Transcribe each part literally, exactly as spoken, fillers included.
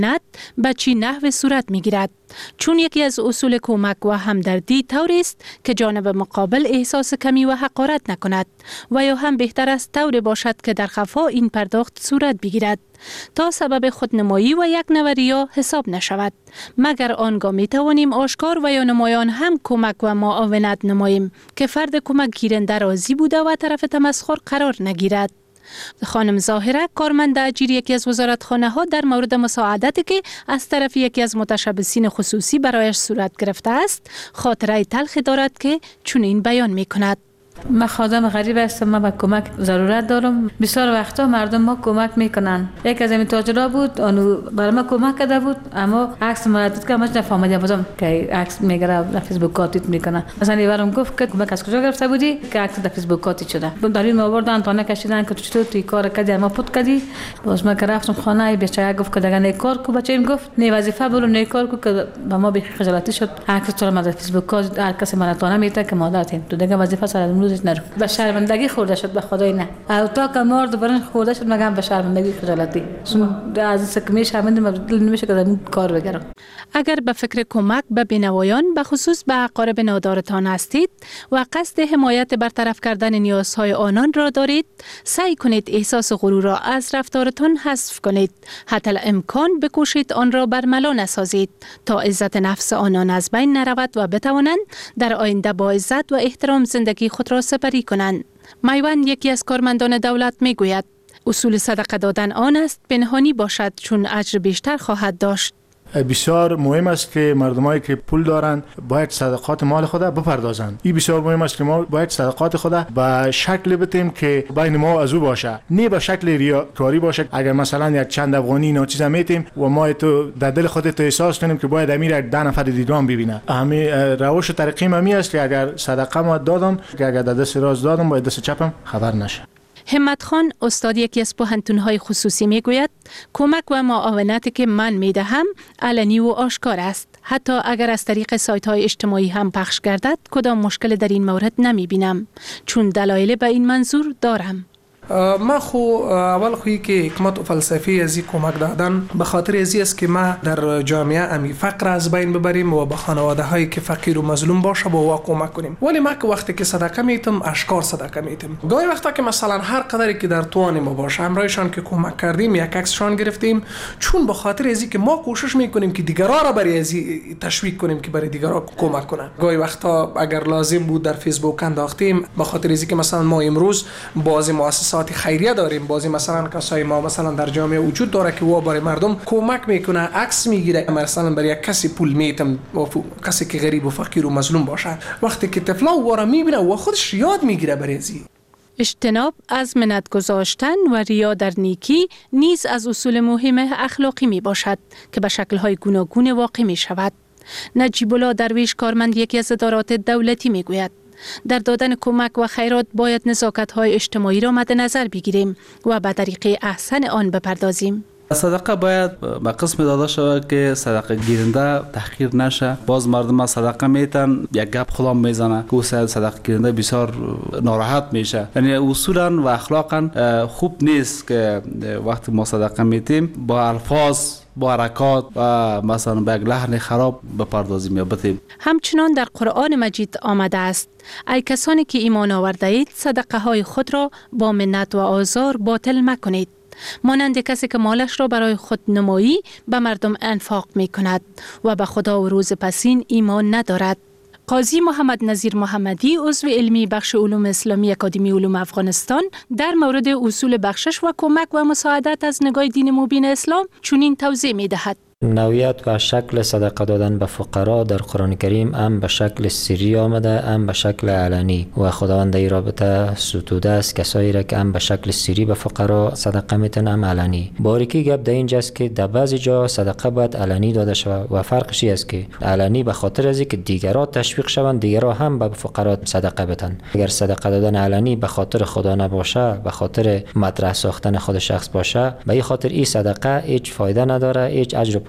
معاونت به چی نحو صورت می گیرد؟ چون یکی از اصول کمک و همدردی طوری است که جانب مقابل احساس کمی و حقارت نکند و یا هم بهتر است طوری باشد که در خفا این پرداخت صورت بگیرد تا سبب خودنمایی و یک نوع ریا حساب نشود، مگر آنگاه می توانیم آشکار و یا نمایان هم کمک و معاونت نماییم که فرد کمک گیرنده راضی بوده و طرف تمسخر قرار نگیرد. خانم ظاهره، کارمند اجیر یکی از وزارتخانه ها، در مورد مساعدتی که از طرف یکی از متشبثین خصوصی برایش صورت گرفته است، خاطره تلخی دارد که چنین بیان می کند. من خادم غریب هستم، من به کمک ضرورت دارم. بسیار وقتا مردم ما کمک میکنن. یک از این تاجرها بود، اونو برای من کمک کرده بود، اما عکس مردد که همش نفهمیدم بازم که عکس میگیره در فیسبوک کاتیت میکنه. مثلا یارم گفت که کمک از کجا گرفته بودی که عکس در فیسبوک کاتیت شده. در این آوردن تا نکشیدن که چطور توی کار کردی، ما پوت کردی. باز من رفتم خانه، بیچاره گفت که دیگه نه کار کو، بچه‌م گفت نه وظیفه برو نه کار کو، که با ما بخی خجالتی شد. عکس تو ما در فیسبوک کات هر کسی من تو نمیته که مادرتیم تو دیگه وظیفه سر امروز نرو. به شرمندگی خورده شد، به خدای نه. او تا که مرد برن خورده شد، مگم به شرمندگی خجالتی. چون از سکمی شرمنده دل نمیشه که این کار بگیرم. اگر به فکر کمک به بینوایان به خصوص به اقارب نادارتان هستید و قصد حمایت برطرف کردن نیازهای آنان را دارید، سعی کنید احساس غرور را از رفتارتان حذف کنید. حتی امکان بکوشید آن را برملا نسازید تا عزت نفس آنان از بین نرود و بتوانند در آینده با عزت و احترام زندگی خود را سپری کنند. میوان، یکی از کارمندان دولت، می گوید اصول صدقه دادن آن است پنهانی باشد، چون اجر بیشتر خواهد داشت. بسیار مهم است که مردمایی که پول دارند باید صدقات مال خود بپردازند. این بسیار مهم است که ما باید صدقات خود به شکل بتیم که بین ما از او باشه، نه به شکل ریاکاری باشه. اگر مثلا یک چند افغانی اینا چیزا میتیم و ما تو در دل خودت احساس کنیم که باید امیر ده نفر دیگران ببینه، همین روش و طریقه می است که اگر صدقه ما دادم، که اگر در دست راست دادم باید دست چپم خبر نشه. همت خان، استاد یکی از پوهنتون‌های خصوصی، میگوید کمک و معاونتی که من میدهم علنی و آشکار است. حتی اگر از طریق سایت‌های اجتماعی هم پخش گردد، کدام مشکل در این مورد نمی‌بینم، چون دلایل به این منظور دارم. ما خو اول خویی که حکمت و فلسفه از کمک دادن به خاطر ازی است که ما در جامعه امی فقر از بین ببریم و به خانواده هایی که فقیر و مظلوم باشه با وا کمک کنیم. ولی ما که وقتی که صدقه میتم اشکار صدقه میتم. گاهی وقتا که مثلا هر قدری که در توان ما باشه همراهشان که کمک کردیم، یک عکسشان گرفتیم، چون به خاطر ازی که ما کوشش میکنیم که دیگران را برای ازی تشویق کنیم که برای دیگران کمک کنن. گاهی وقتا اگر لازم بود در فیسبوک انداختیم، به خاطر ازی که مثلا ما امروز بعضی مؤسسات خیریه داریم، بعضی مثلا کسای ما مثلا در جامعه وجود داره که وا برای مردم کمک میکنه، عکس میگیره، مثلا برای یک کسی پول میتم، کسی که غریب و فقیر و مظلوم باشه، وقتی که طفلا واره میبینه و خودش یاد میگیره برای ازی. اجتناب از منت گذاشتن و ریا در نیکی نیز از اصول مهم اخلاقی می باشد که به شکل‌های گوناگون واقع می شود. نجیب الله درویش، کارمند یکی از ادارات دولتی، می گوید در دادن کمک و خیرات باید نزاکت‌های اجتماعی را مد نظر بگیریم و به طریق احسن آن بپردازیم. صدقه باید به قسم داده شود که صدقه گیرنده تحقیر نشه. باز مردم صدقه میتن یک گپ خلام میزنه که صدقه گیرنده بسیار ناراحت میشه. یعنی اصولا و اخلاقا خوب نیست که وقتی ما صدقه میتیم با الفاظ، با حرکات و مثلا به یک لحن خراب بپردازیم یا بتیم. همچنان در قرآن مجید آمده است: ای کسانی که ایمان آورده اید صدقه های خود را با منت و آزار باطل مکنید، مانند کسی که مالش را برای خود نمایی به مردم انفاق می کند و به خدا و روز پسین ایمان ندارد. قاضی محمد نظیر محمدی، عضو علمی بخش علوم اسلامی اکادمی علوم افغانستان، در مورد اصول بخشش و کمک و مساعدت از نگاه دین مبین اسلام چنین توضیح می دهد: نوعیت و شکل صدقه دادن به فقرا در قرآن کریم هم به شکل سری آمده، هم به شکل علنی، و خداوند این رابطه ستوده است کسایی را که هم به شکل سری به فقرا صدقه میتن، هم علنی. باریکی گپ در اینجاست که در بعضی جا صدقه باید علنی داده شود و فرقش است که علنی به خاطر از اینکه دیگران تشویق شوند، دیگران هم به فقرا صدقه بدن. اگر صدقه دادن علنی به خاطر خدا نباشه، به خاطر مطرح ساختن خود شخص باشه، به این خاطر این صدقه هیچ فایده نداره، هیچ اجر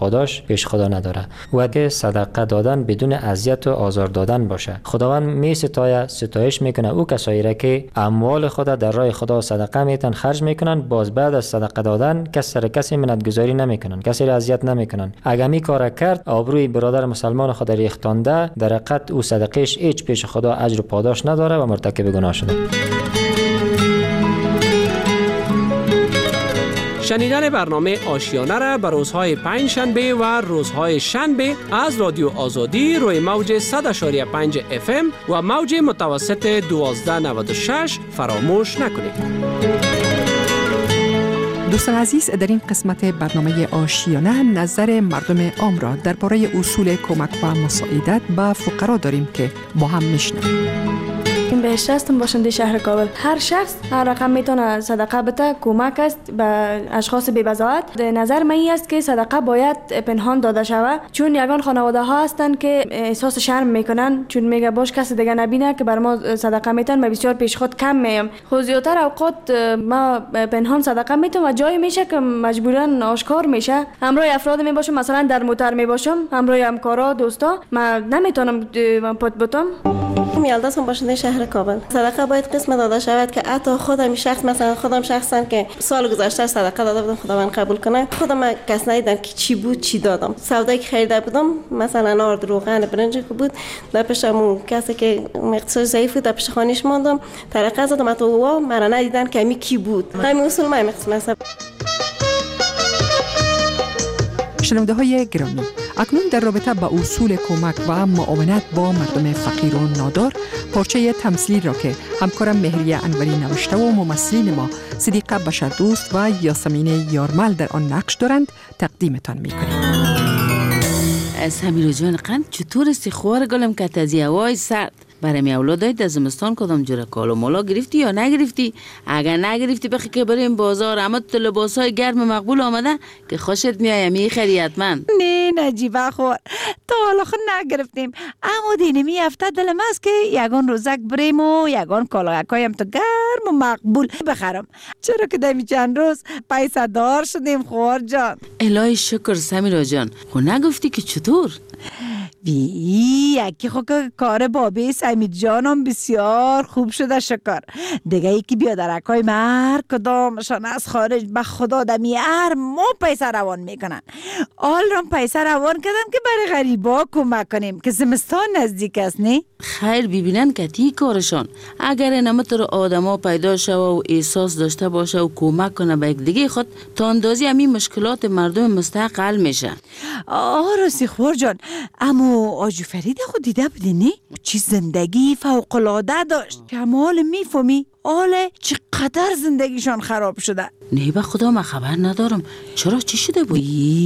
پاداش پیش خدا نداره و که صدقه دادن بدون اذیت و آزار دادن باشه. خداوند می ستایه، ستایش میکنه او کسایی را که اموال خود در راه خدا صدقه میتن خرج میکنن، باز بعد از صدقه دادن کس سر کسی منتگذاری نمیکنن، کسی را اذیت نمیکنن. اگر می کار کرد آبروی برادر مسلمان خود ریختانده، در حقیقت او صدقهش هیچ پیش خدا اجر و پاداش نداره و مرتکب گناه شده. شنیدن برنامه آشیانه را به روزهای پنج شنبه و روزهای شنبه از رادیو آزادی روی موج صد و پنج اف ام و موج متوسط دوازده نود و شش فراموش نکنید. دوستان عزیز، در این قسمت برنامه آشیانه نظر مردم عام را درباره اصول کمک و مساعدت به فقرا داریم که با هم میشنویم. این بهشت هستم باشنده شهر کابل. هر شخص هر رقم میتونه صدقه بده، کمک است به اشخاص بی‌بضاعت. نظر من است که صدقه باید پنهان داده شود، چون یگان خانواده ها هستند که احساس شرم میکنن، چون میگه باش کسی دیگه نبینه که بر ما صدقه میتن، ما بسیار پیش خود کم میم. خود زیاتر اوقات ما پنهان صدقه میتونم و جایی میشه که مجبورا آشکار میشه. همراه افراد می باشم، مثلا در موتر می باشم، همراه همکارا دوستا، ما نمیتونم پات بتم. میالداس هم باشنده شهر کابل. صدقه باید قسمت داده شود که حتی خودم شخص، مثلا خودم شخصا که سال گذشته صدقه داده بودم، خداوند قبول کنه، خودم کس ندیدم که چی بود چی دادم. سودایی که خریده بودم مثلا آرد، روغن، برنج که بود، در پیشم کسی که اقتصاد ضعیف بود در پیش خانیش ماندم، طرقه زدم، تو وا مرا ندیدن که می کی بود. همین اصول ما میخواستم. شنونده های گرامی، اکنون در رابطه با اصول کمک و معاونت با مردم فقیر و نادار پارچه تمثیلی را که همکارم مهریه انوری نوشته و ممثلین ما صدیقه بشردوست و یاسمین یارمل در آن نقش دارند تقدیمتان میکنیم. سمیرا جان قند چطور استی خوار گلم که تزیه وای سرد برای اولادای در زمستان کدام جوره کالو مولا گرفتی یا نگرفتی؟ اگر نگرفتی بخی که بریم بازار، اما تو لباسای گرم مقبول آمده که خوشت میایه میخری حتما. نه نجیبه خور تا حالا خود نگرفتیم، اما دینمی هفته دلم است که یگان روزک بریم و یگان کالاکایم تو گرم و مقبول بخرم، چرا که دمی چند روز پیسه دار شدیم خور جان. الهی شکر سمیرا جان. خو نگفتی که چطور؟ وی یکی خو که کار بابی سمید جانم بسیار خوب شده شکر. دیگه یکی بیادرکای مر کدامشان از خارج به خدا دمی هر ما پیسه روان میکنن. آل رام پیسه روان کردم که برای غریبا کمک کنیم که زمستان نزدیک است. نه خیر ببینن که تی کارشان اگر نمتر آدما پیدا شوه و احساس داشته باشه و کمک کنه به یک دیگه خود تا اندازی همین مشکلات مردم مستحق حل میشه. آه راستی خور جان، اما آجو فرید خود دیده بودی نه؟ چی زندگی فوق‌العاده داشت، کمال میفهمی آله چقدر زندگیشان خراب شده. نه به خدا من خبر ندارم، چرا چی شده بود؟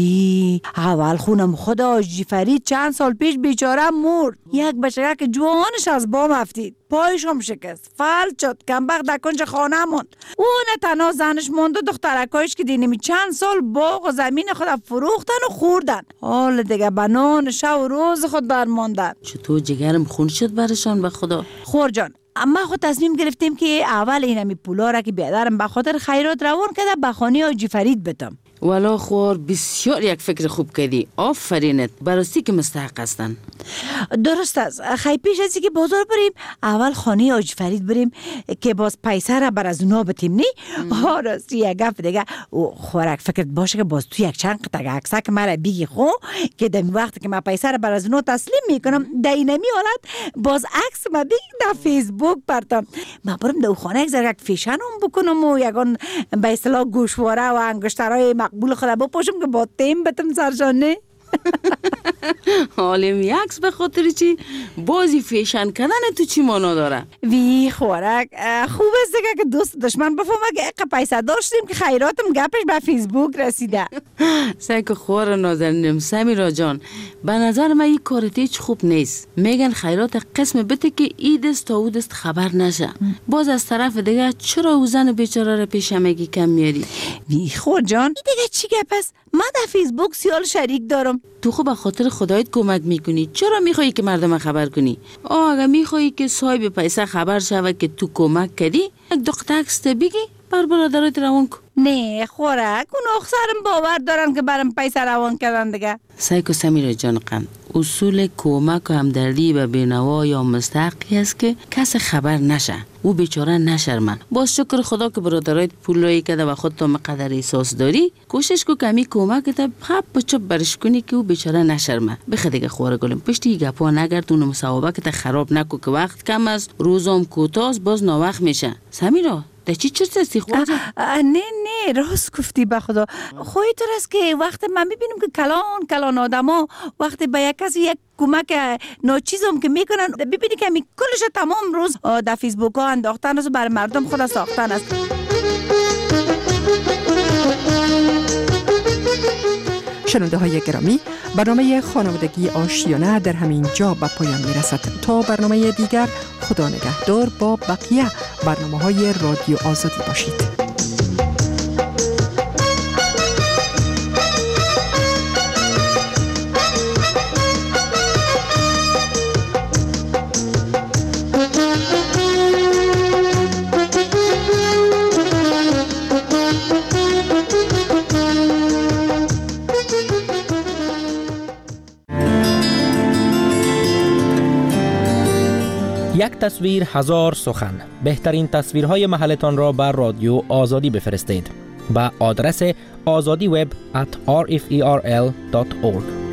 اول خونم خدا آجی فرید چند سال پیش بیچاره مرد. یک بچه که جوانش از بام افتید، پایش هم شکست، فلج شد، کمبخت در کنج خانه موند. اون تنها زنش موند و دخترکایش که دینمی چند سال باغ و زمین خود فروختن و خوردن. حال دیگه بنان شب و روز خود برماندن. چطور جگرم خون شد برشان به خدا. خور جان، اما خود تصمیم گرفتیم که اول اینمی پولا را که بیادرم به خاطر خیرات روان کرده به خانه آجی فرید بتم. والا خور بسیار یک فکر خوب کردی، آفرینت، براستی که مستحق هستن. درست است. خیلی پیش ازی که بازار بریم اول خانه آجی فرید بریم که باز پیسه را بر از اونا بتیم. نی؟ ها راستی یک گفت دیگه خورک فکرت باشه که باز تو یک چند قطعه عکسه که مرا بگی خو که دمی وقتی که من پیسه را بر از اونا تسلیم میکنم در اینمی حالت باز عکس ما بگی در فیسبوک پرتم. من برم در خانه یک ذره فیشن هم بکنم و یگان به اصطلاح گوشواره و انگشترهای مقبول خدا بپوشم که با تیم بتم سرشان. نه؟ حالیم یکس به خاطر چی؟ بازی فیشن کردن تو چی مانا داره؟ وی خورک خوب است که دوست دشمن بفهمه که اقا پیسه داشتیم که خیراتم گپش به فیسبوک رسیده. سعی خور نازنینم سمیرا جان، به نظر من این کارت هیچ خوب نیست. میگن خیرات قسم بده که ایدست تا اودست خبر نشه. باز از طرف دیگه چرا او زن بیچاره را پیش همگی کم میاری؟ وی خور جان دیگه چی گپ است؟ من در فیسبوک سیال شریک دارم. تو خب به خاطر خدایت کمک میکنی، چرا میخوایی که مردم خبر کنی؟ آه اگه میخوایی که صاحب پیسه خبر شوه که تو کمک کردی، یک دو تکست بگی بر برادرات روان کن. نه خوراک اون اخسارم باور دارن که برام پیسه روان کردن دیگه. سایکو سمیر جان قند اصول کمک و همدردی به بینوا یا مستحقی است که کس خبر نشه، او بیچاره نشرمه. باز شکر خدا که برادرایت پولایی کده و خود تا مقدر احساس داری، کوشش کو کمی کمک تا خب بچه برش کنی که او بیچاره نشرمه. بخه دیگه خواره گلم پشتی گپا نگردون و مسابقه که تا خراب نکو که وقت کم است، روزام کوتاست، باز ناوقت میشه. سمیرا ده چی چرت هستی خواهد؟ نه نه راست گفتی به خدا. خواهی طور است که وقت من میبینم که کلان کلان آدم ها وقتی به یک کسی یک کمک ناچیزم که میکنن ببینی که می کلش تمام روز در فیسبوک ها انداختن است و برای مردم خود ساختن است. شنونده های گرامی، برنامه خانوادگی آشیانه در همین جا به پایان می رسد. تا برنامه دیگر خدا نگهدار با بقیه برنامه های رادیو آزادی باشید. یک تصویر هزار سخن. بهترین تصویرهای محلتان را بر رادیو آزادی بفرستید. با آدرس آزادی وب ات آر اف ای آر ال دات اورگ.